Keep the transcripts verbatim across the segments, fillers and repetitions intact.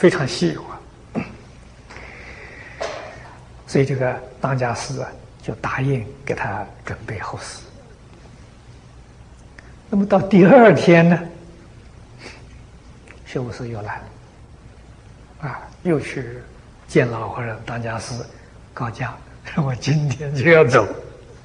非常稀有啊。所以这个当家师啊，就答应给他准备后事。那么到第二天呢，修武师又来了，啊，又去见老和尚当家师，告假，我今天就要走。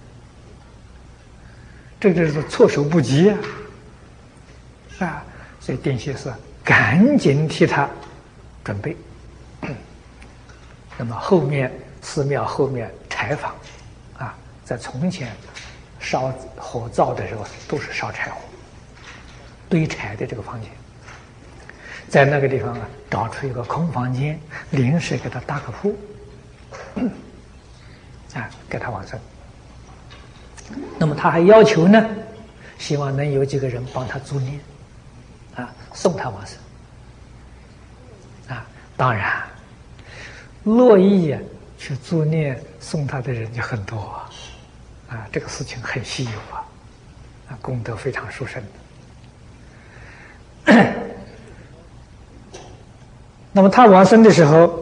这就是措手不及啊！啊，所以定西师赶紧替他准备。那么后面寺庙后面柴房，啊，在从前烧火灶的时候都是烧柴火，堆柴的这个房间，在那个地方啊，找出一个空房间，临时给他搭个铺，啊，给他往生。那么他还要求呢，希望能有几个人帮他助念，啊，送他往生。啊，当然，乐意啊去助念送他的人就很多啊，啊，这个事情很稀有啊，啊，功德非常殊胜的。那么他往生的时候，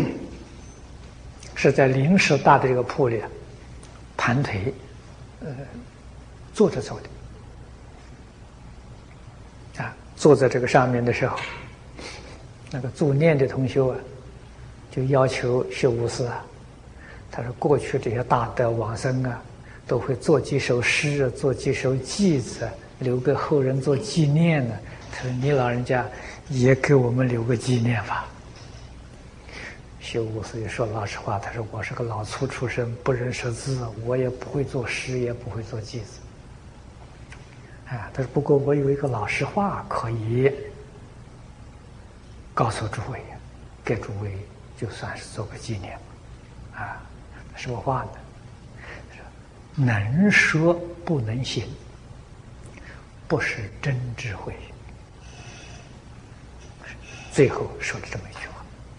是在临时搭的这个铺里盘腿。呃，坐着走的，啊，坐在这个上面的时候，那个助念的同修啊，就要求修武师啊，他说过去这些大德往生啊，都会做几首诗，做几首偈子，留给后人做纪念呢。他说你老人家也给我们留个纪念吧。修武师也说老实话，他说我是个老粗出身，不认识字，我也不会做诗，也不会做偈子。啊，他说不过我有一个老实话可以告诉诸位，给诸位就算是做个纪念。啊，什么话呢？他说能说不能行，不是真智慧。最后说了这么一句话。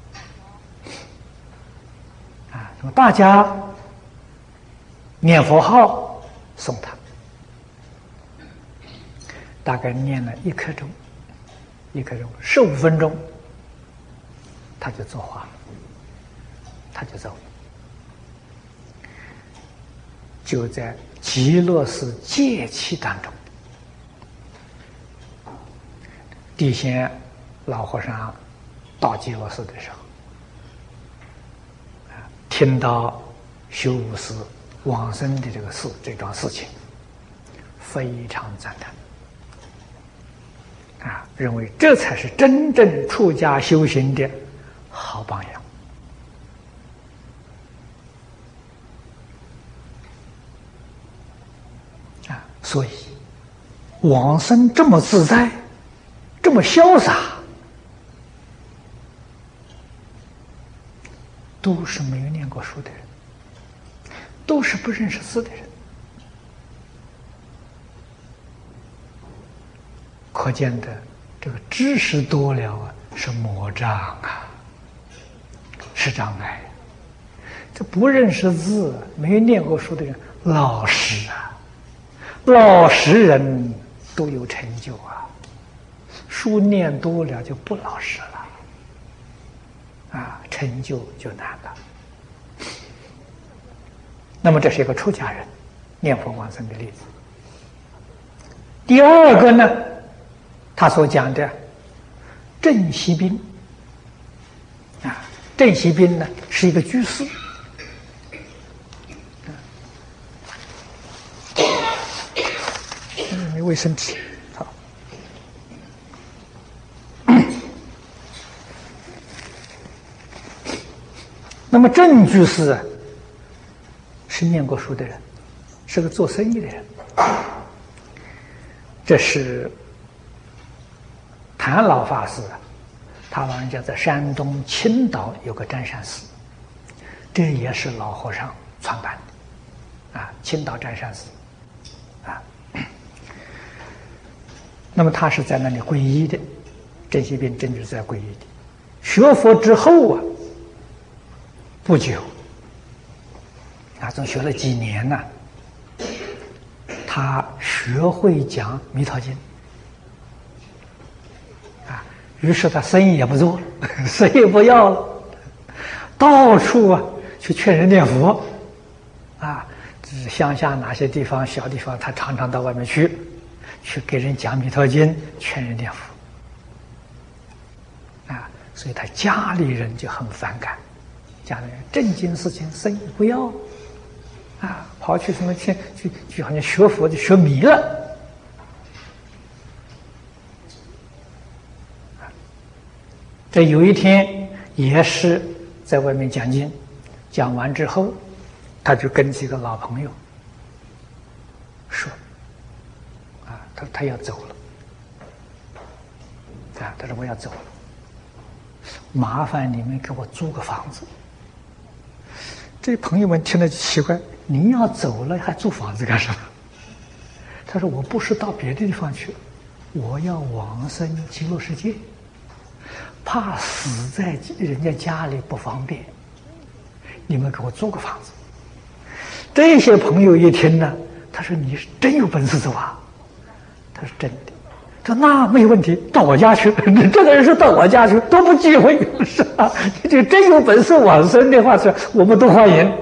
啊，那么大家念佛号送他，大概念了一刻钟，一刻钟十五分钟，他就作画了，他就走了，就在极乐寺戒期当中，地仙老和尚到极乐寺的时候，听到修武师往生的这个事，这桩事情，非常赞叹，啊，认为这才是真正出家修行的好榜样。啊，所以往生这么自在，这么潇洒，都是没有念过书的人，都是不认识字的人，可见的这个知识多了啊，是魔障啊，是障碍。这不认识字、没有念过书的人，老实啊，老实人都有成就啊，书念多了就不老实了。啊，成就就难了。那么这是一个出家人念佛往生的例子。第二个呢，他所讲的郑锡斌啊，郑锡斌呢是一个居士，嗯，没卫生纸。那么郑居士啊，是念过书的人，是个做生意的人。这是谭老法师啊，他老人家在山东青岛有个占山寺，这也是老和尚创办的啊，青岛占山寺啊。那么他是在那里皈依的，郑锡斌郑居士在皈依的。学佛之后啊，不久，啊，总学了几年呢，他学会讲《弥陀经》，啊， 于是他生意也不做了，谁也不要了，到处啊去劝人念佛，啊，乡下哪些地方小地方，他常常到外面去，去给人讲弥陀经，劝人念佛。啊，所以他家里人就很反感，家里人正经事情生意不要，啊，跑去什么去去去，好像学佛就学迷了。这有一天也是在外面讲经，讲完之后，他就跟几个老朋友说：“啊，他他要走了，啊，他说我要走了，麻烦你们给我租个房子。”这朋友们听了就奇怪：“你要走了还租房子干什么？”他说：“我不是到别的地方去，我要往生极乐世界。”怕死在人家家里不方便，你们给我租个房子。这些朋友一听呢，他说：“你是真有本事走啊！”他说：“真的。”他说：“那没有问题，到我家去。你这个人是到我家去，都不忌讳，是吧？你这真有本事往生的话，是我们都欢迎。”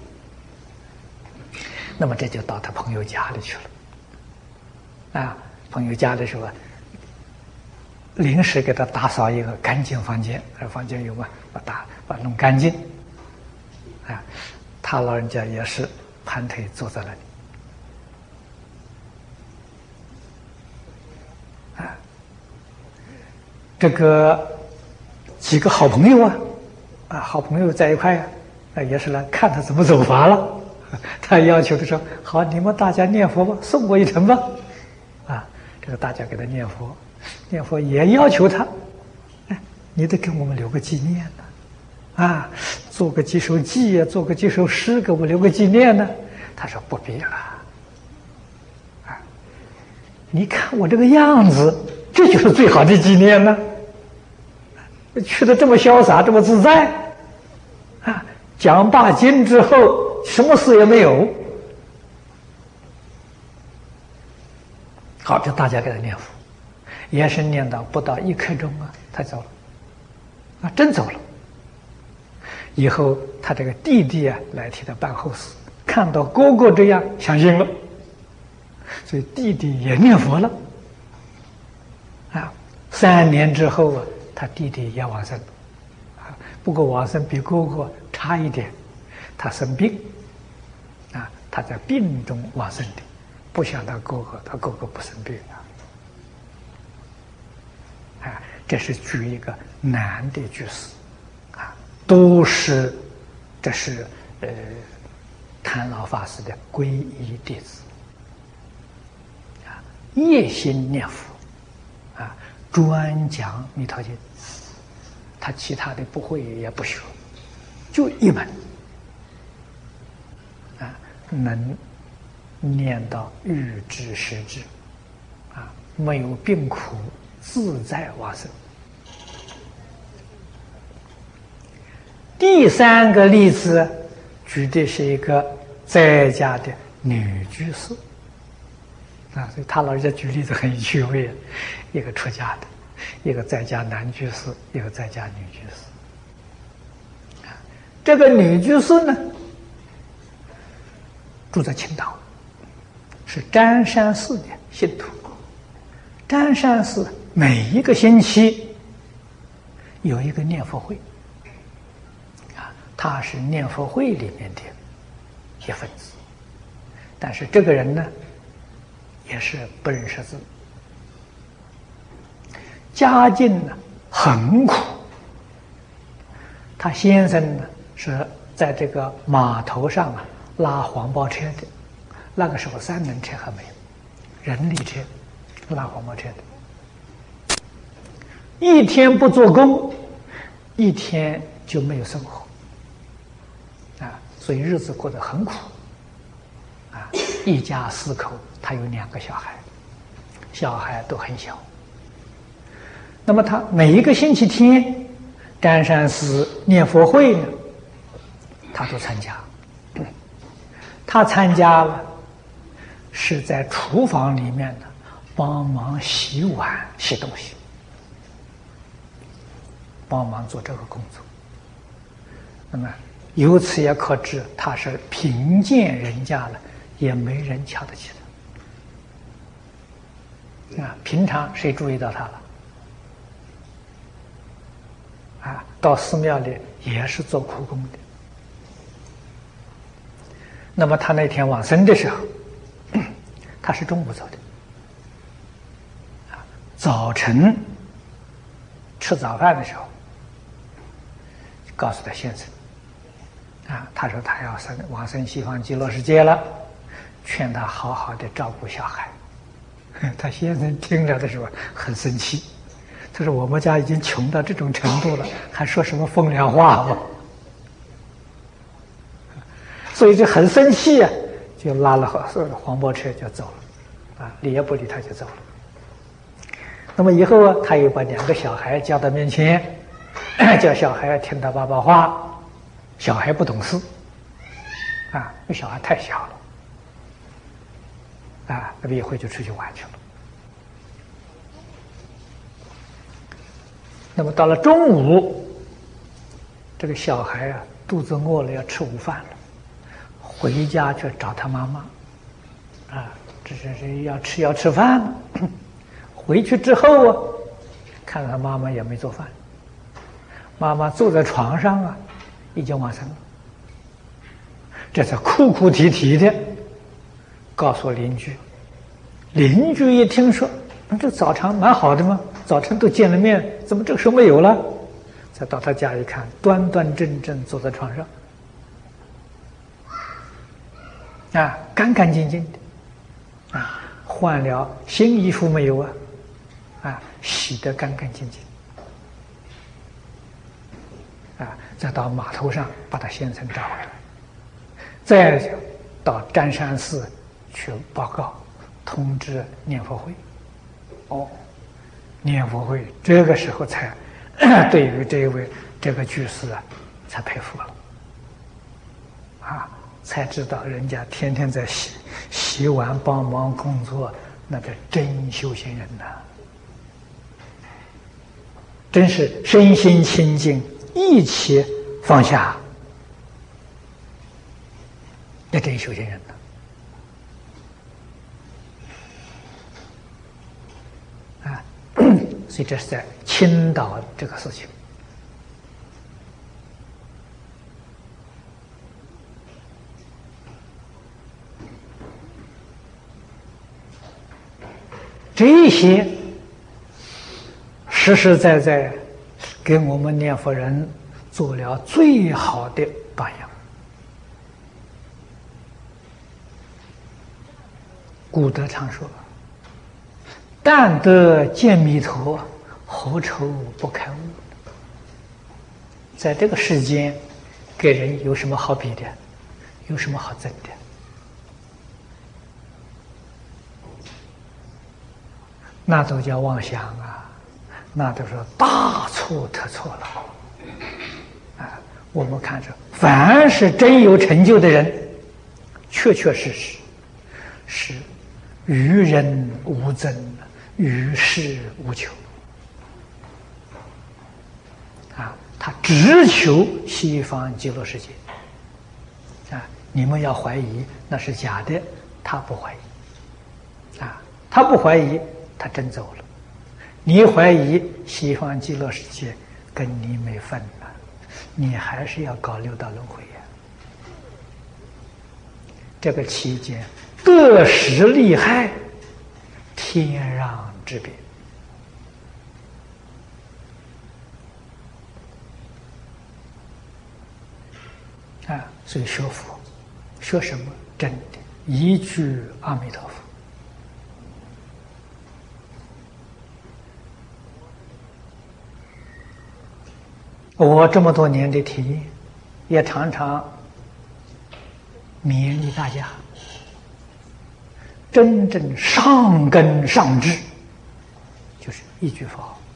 那么这就到他朋友家里去了。啊，朋友家的时候啊。临时给他打扫一个干净房间，而房间有嘛，把打把弄干净，啊，他老人家也是盘腿坐在那里，啊，这个几个好朋友啊，啊，好朋友在一块啊，啊，也是来看他怎么走法了，他要求的说：“好，你们大家念佛吧，送我一程吧。”啊，这个大家给他念佛。念佛也要求他，哎，你得给我们留个纪念呢，啊，做个几首偈啊，做个几首诗，给我们留个纪念呢。他说不必了，啊，你看我这个样子，这就是最好的纪念呢。去的这么潇洒，这么自在，啊，讲罢经之后，什么事也没有。好，就大家给他念佛。也是念到不到一刻钟啊，他走了，啊，真走了。以后他这个弟弟啊来替他办后事，看到哥哥这样相信了，所以弟弟也念佛了。啊，三年之后啊，他弟弟也往生，啊，不过往生比哥哥差一点，他生病，啊，他在病中往生的，不像他哥哥，他哥哥不生病啊。啊，这是举一个男的居士，啊，都是，这是呃，谭老法师的皈依弟子，啊，一心念佛，啊，专讲弥陀经，他其他的不会也不学，就一门，啊，能念到欲知实知，啊，没有病苦。自在往生。第三个例子举的是一个在家的女居士，啊，所以他老人家举例子很有趣味，一个出家的，一个在家男居士，一个在家女居士。啊，这个女居士呢，住在青岛，是占山寺的信徒。占山寺每一个星期有一个念佛会，啊，他是念佛会里面的一份子，但是这个人呢，也是不认识字，家境呢很苦。他先生呢是在这个码头上啊拉黄包车的，那个时候三轮车还没有，人力车。拉黄包车的，一天不做工，一天就没有生活，啊，所以日子过得很苦，啊，一家四口，他有两个小孩，小孩都很小。那么他每一个星期天，占山寺念佛会呢，他都参加。他参加了，是在厨房里面的。帮忙洗碗、洗东西， 帮忙做这个工作。那么由此也可知，他是贫贱人家了，也没人瞧得起他。啊，平常谁注意到他了？啊，到寺庙里也是做苦工的。那么他那天往生的时候，他是中午走的。啊，早晨吃早饭的时候，告诉他先生，啊，他说他要生往生西方极乐世界了，劝他好好的照顾小孩。他先生听了的时候很生气，他说我们家已经穷到这种程度了，还说什么风凉话吗？所以就很生气啊，就拉了黄包车就走了，啊，理也不理他就走了。那么以后啊，他又把两个小孩叫到面前，叫小孩听他爸爸话，小孩不懂事，啊，那小孩太小了，啊，那么一会就出去玩去了。那么到了中午，这个小孩啊肚子饿了，要吃午饭了，回家去找他妈妈，啊，这是是要吃要吃饭了。回去之后啊，看他妈妈也没做饭，妈妈坐在床上啊，已经往生了。这才哭哭啼啼的告诉邻居。邻居一听说，那这早餐蛮好的嘛，早晨都见了面，怎么这个时候没有了？再到他家一看，端端正正坐在床上，啊，干干净净的，啊，换了新衣服没有啊？啊，洗得干干净净，啊，再到码头上把他先生找回来，再到占山寺去报告，通知念佛会。哦，念佛会这个时候才对于这位这个居士啊，才佩服了，啊，才知道人家天天在洗洗碗帮忙工作，那个真修行人呐、啊，真是身心清净，一起放下，那真修行人呐、啊。啊，所以这是在青岛这个事情。这些实实在在给我们念佛人做了最好的榜样。古德常说：“但得见弥陀，何愁不开悟？”在这个世间，给人有什么好比的？有什么好争的？那都叫妄想啊！那都是大错特错了啊！我们看着，凡是真有成就的人，确确实实是于人无争，于事无求啊！他只求西方极乐世界啊！你们要怀疑那是假的，他不怀疑啊！他不怀疑。他真走了，你怀疑西方极乐世界跟你没分了，你还是要搞六道轮回呀。这个期间得失利害，天壤之别啊！所以学佛，学什么？真的一句阿弥陀佛。我这么多年的体验，也常常勉励大家，真正上根上智，就是一句佛号，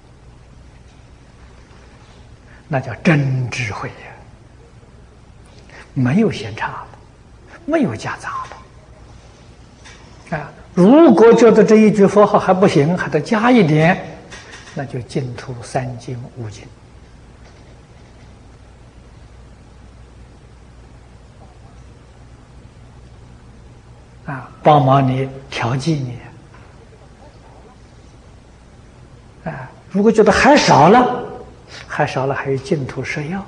那叫真智慧呀，没有嫌差的，没有夹杂的啊！如果觉得这一句佛号还不行，还得加一点， 那就净土三经五经啊，帮忙你调剂你啊。如果觉得还少了，还少了，还有净土摄药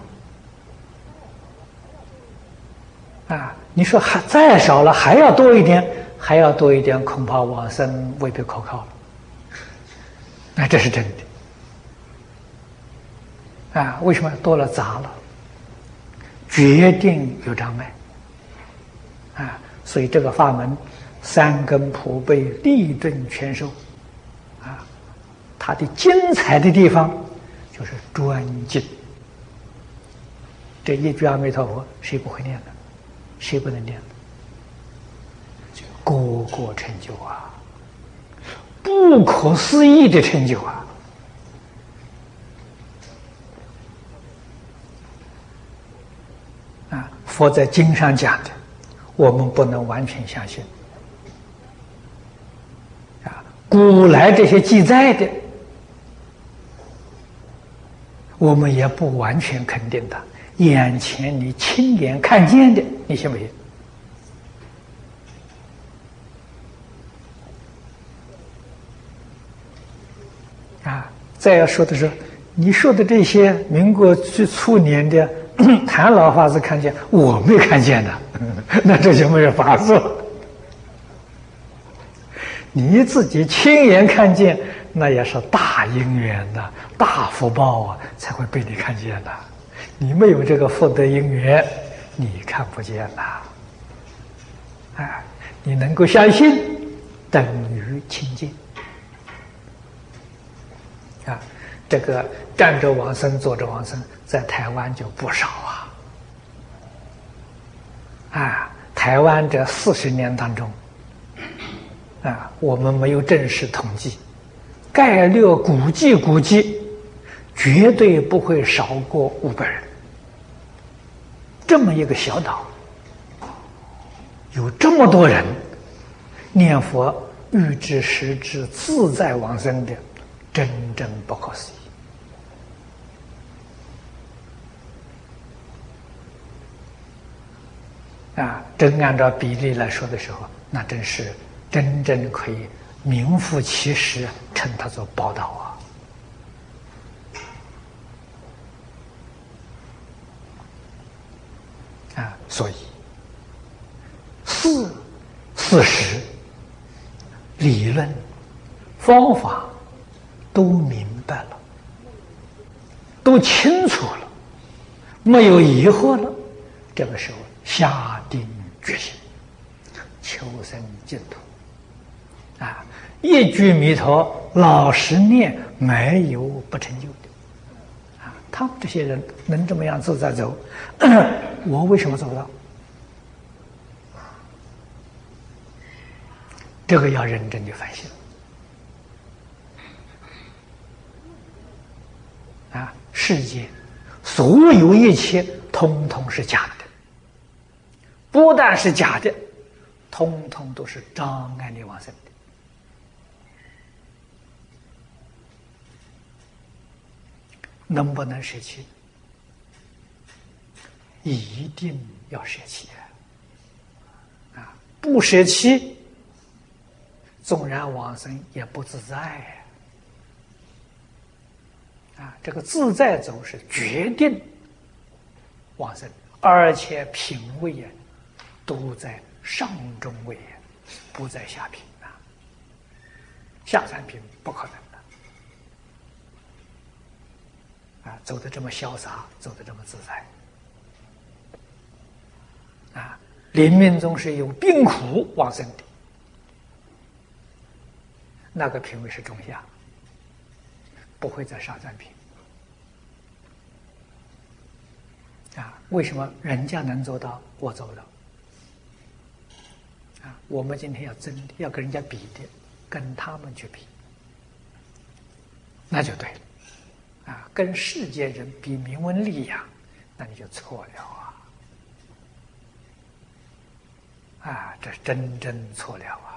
啊。你说还再少了，还要多一点，还要多一点，恐怕往生未必可靠了。那这是真的啊！为什么多了杂了？决定有障碍啊！所以这个法门，三根普被，利钝全收啊！它的精彩的地方就是专精。这一句阿弥陀佛，谁不会念的？谁不能念的？个个成就啊！不可思议的成就啊！啊，佛在经上讲的，我们不能完全相信。啊，古来这些记载的，我们也不完全肯定的。眼前你亲眼看见的，你信不信？啊，再要说的是，你说的这些民国最初年的谭老法师看见，我没看见的，那这就没有法术。你自己亲眼看见，那也是大因缘的、大福报啊，才会被你看见的。你没有这个福德因缘，你看不见呐。啊，你能够相信，等于亲近。啊，这个站着往生、坐着往生，在台湾就不少啊。啊，台湾这四十年当中，啊，我们没有正式统计，概略估计估计，绝对不会少过五百人。这么一个小岛，有这么多人念佛欲知实知自在往生的，真正不可思议啊！真按照比例来说的时候，那真是真正可以名副其实，称它做宝岛啊！啊，所以事、事实、理论、方法都明白了，都清楚了，没有疑惑了，这个时候下定决心求生净土啊，一句弥陀老实念，没有不成就的啊。他们这些人能这么样自在走，我为什么做不到？这个要认真的反省啊！世界所有一切，通通是假的，不但是假的，通通都是障碍你往生的。能不能舍弃？一定要舍弃啊！不舍弃，纵然往生也不自在啊！这个自在走是决定往生，而且品位呀都在上中位，不在下品啊。下三品不可能的啊！走得这么潇洒，走得这么自在啊！临命终是有病苦往生的，那个品位是中下，不会在上三品啊！为什么人家能做到，我做不到啊？我们今天要争，要跟人家比的，跟他们去比，那就对了啊！跟世界人比名闻利养，那你就错了啊！啊，这真真错了啊！